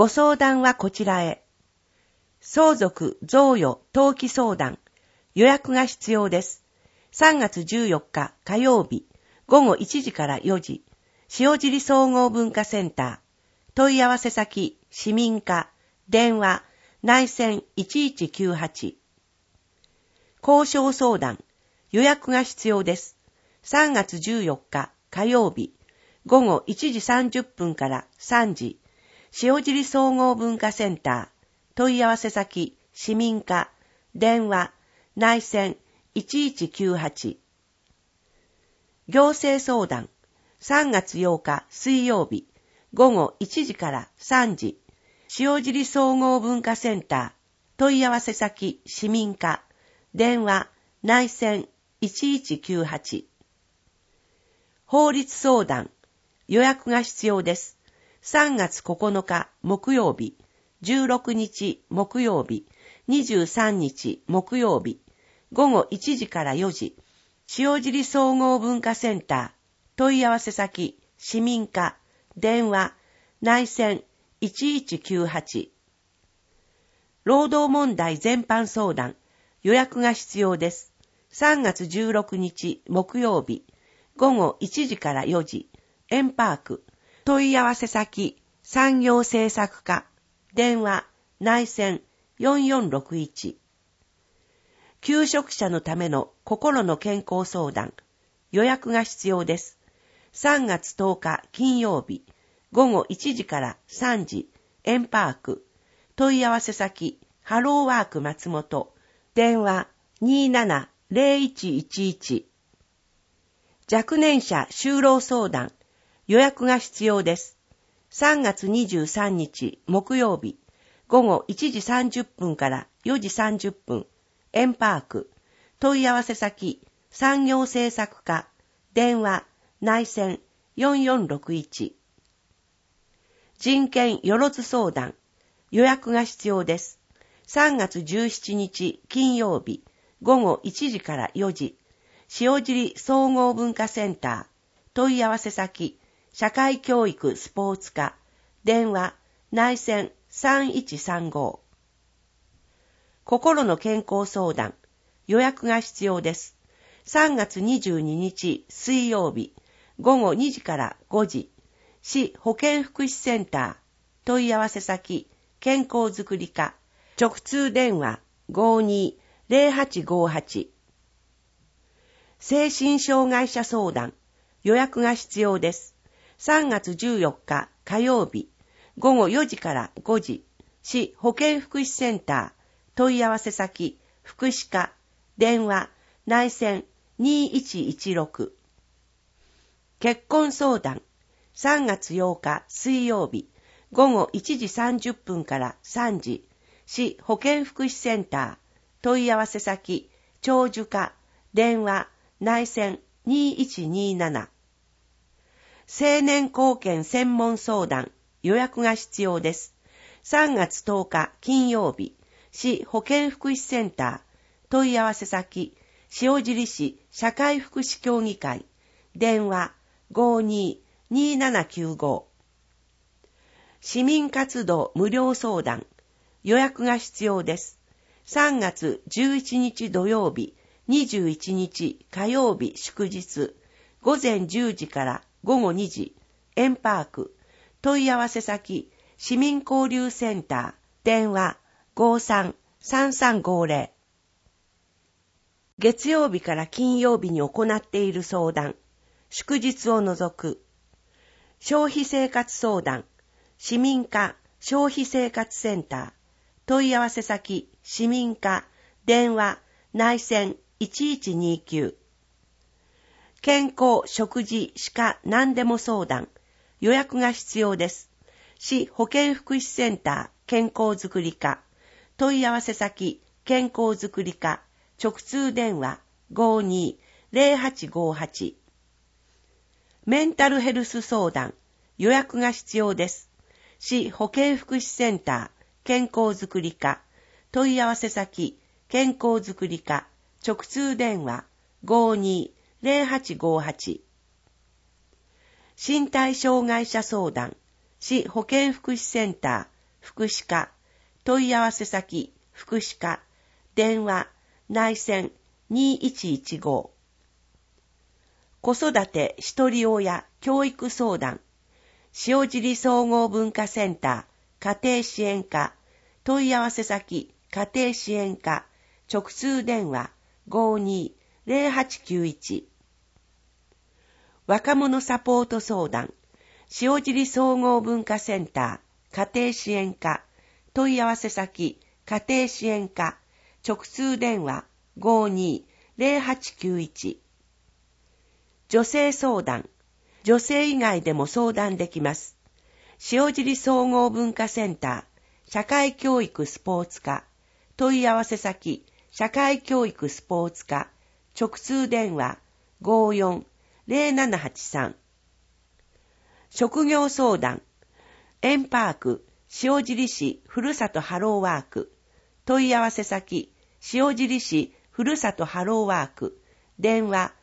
ご相談はこちらへ。相続贈与登記相談。予約が必要です。3月14日火曜日午後1時から4時。塩尻総合文化センター。問い合わせ先市民課。電話内線1198。交渉相談。予約が必要です。3月14日火曜日午後1時30分から3時。塩尻総合文化センター。問い合わせ先市民課。電話内線1198。行政相談。3月8日水曜日午後1時から3時。塩尻総合文化センター。問い合わせ先市民課。電話内線1198。法律相談。予約が必要です。3月9日木曜日、16日木曜日、23日木曜日、午後1時から4時。塩尻総合文化センター。問い合わせ先市民課。電話内線1198。労働問題全般相談。予約が必要です。3月16日木曜日午後1時から4時。エンパーク。問い合わせ先産業政策課。電話内線4461。求職者のための心の健康相談。予約が必要です。3月10日金曜日午後1時から3時。エンパーク。問い合わせ先ハローワーク松本。電話270111。若年者就労相談。予約が必要です。3月23日木曜日午後1時30分から4時30分。エンパーク。問い合わせ先産業政策課。電話内線4461。人権よろず相談。予約が必要です。3月17日金曜日午後1時から4時。塩尻総合文化センター。問い合わせ先社会教育スポーツ課。電話内線3135。心の健康相談。予約が必要です。3月22日水曜日午後2時から5時。市保健福祉センター。問い合わせ先健康づくり課。直通電話520858。精神障害者相談。予約が必要です。3月14日火曜日午後4時から5時。市保健福祉センター。問い合わせ先福祉課。電話内線2116。結婚相談。3月8日水曜日午後1時30分から3時。市保健福祉センター。問い合わせ先長寿課。電話内線2127。青年貢献専門相談。予約が必要です。3月10日金曜日市保健福祉センター。問い合わせ先塩尻市社会福祉協議会。電話522795。市民活動無料相談。予約が必要です。3月11日土曜日21日火曜日祝日午前10時から午後2時。エンパーク。問い合わせ先市民交流センター。電話533350。月曜日から金曜日に行っている相談。祝日を除く。消費生活相談。市民課消費生活センター。問い合わせ先市民課。電話内線1129。健康、食事、歯科、何でも相談。予約が必要です。市保健福祉センター健康づくり課。問い合わせ先健康づくり課。直通電話520858。メンタルヘルス相談。予約が必要です。市保健福祉センター健康づくり課。問い合わせ先健康づくり課。直通電話520858。身体障害者相談。市保健福祉センター福祉課、問い合わせ先、福祉課、電話、内線2115。子育て一人親教育相談、塩尻総合文化センター、家庭支援課、問い合わせ先、家庭支援課、直通電話52-0891。若者サポート相談、塩尻総合文化センター、家庭支援課、問い合わせ先、家庭支援課、直通電話52-0891。女性相談、女性以外でも相談できます。塩尻総合文化センター、社会教育スポーツ課、問い合わせ先、社会教育スポーツ課、直通電話54-0783。職業相談、エンパーク、塩尻市ふるさとハローワーク、問い合わせ先、塩尻市ふるさとハローワーク、電話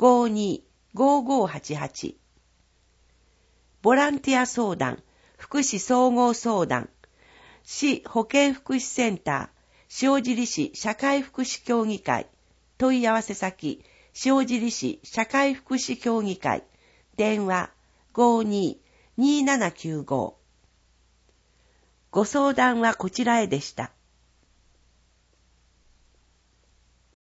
52-5588。ボランティア相談、福祉総合相談、市保健福祉センター、塩尻市社会福祉協議会、問い合わせ先、塩尻市社会福祉協議会、電話52-2795。ご相談はこちらへでした。